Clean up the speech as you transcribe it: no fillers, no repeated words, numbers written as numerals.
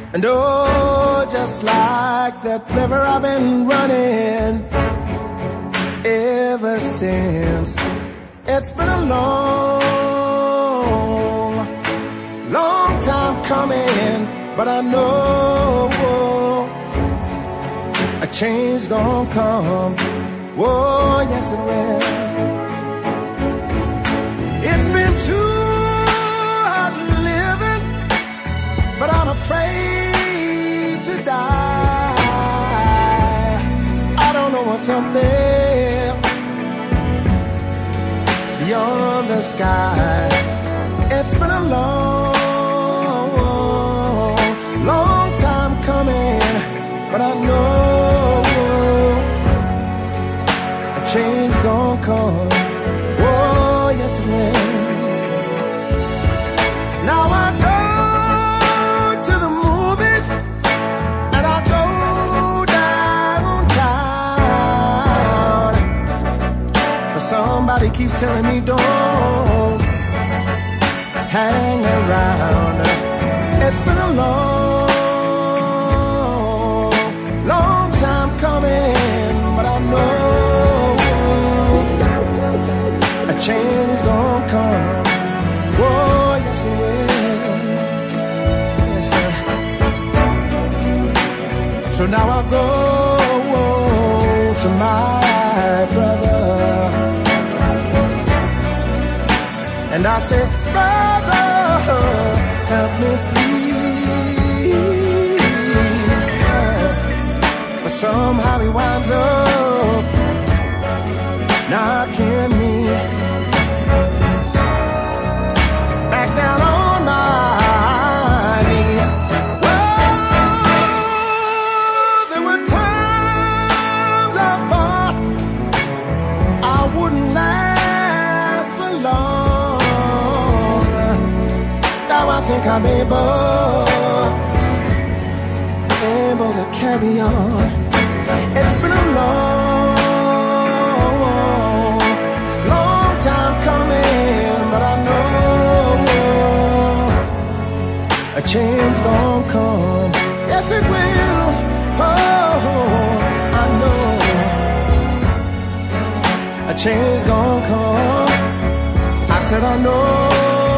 And oh, just like that river I've been running ever since. It's been a long, long time coming, but I know a change gonna come. Oh, yes it will. It's been too hard living, but I'm afraid to die. I don't know what's up there beyond the sky. It's been a long, long time coming, but I know a change gonna come. Oh, yes it will. Now I go to the movies and I go downtown, but somebody keeps telling me don't hang around. It's been a long, long time coming, but I know a change gonna come. Oh, yes it will. Yes, sir. So now I go to my brother and I say, brother, help me please. But somehow he winds up knocking me back down on my knees. Well, there were times I thought I wouldn't last for long. Now I think I'm able to carry on. It's been a long, long time coming, but I know a change gonna come. Yes, it will. Oh, I know a change gonna come. I said I know